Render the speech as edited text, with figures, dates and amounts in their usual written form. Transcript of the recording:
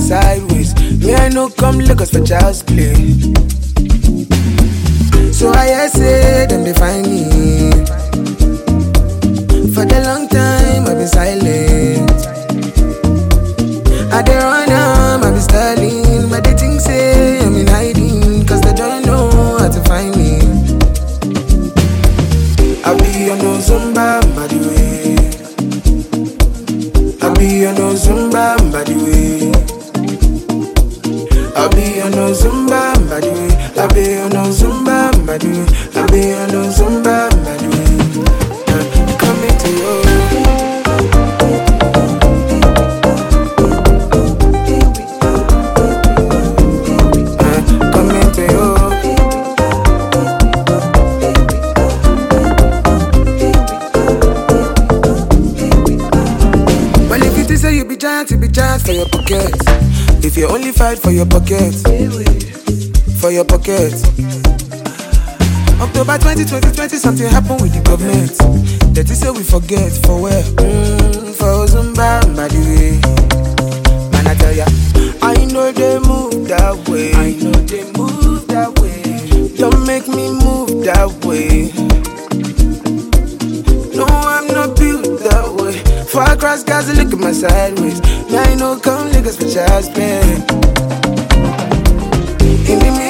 sideways. Me, I no come Lagos for child's play. So I say them they find me. For the long time I've been silent. I dey run I be styling, but they think say I'm in hiding, cause they don't know how to find me. I be on no Zumba by the way. I be on no Zumba by the way. I be on no Zumba by the way. I be on no Zumba by the way. I be on no Zumba by the way. Coming to you. Coming to you. Well, if you think say you be giant for your pocket. If you only fight for your pocket, for your pocket. October 2020, something happened with the government. That is say we forget for where? For Zumba, by the way. Man, I tell ya, I know they move that way. I know they move that way. Don't make me move that way. No, I'm not built that way. Far across Gaza, look at my sideways. Now I know come niggas for child's play. In the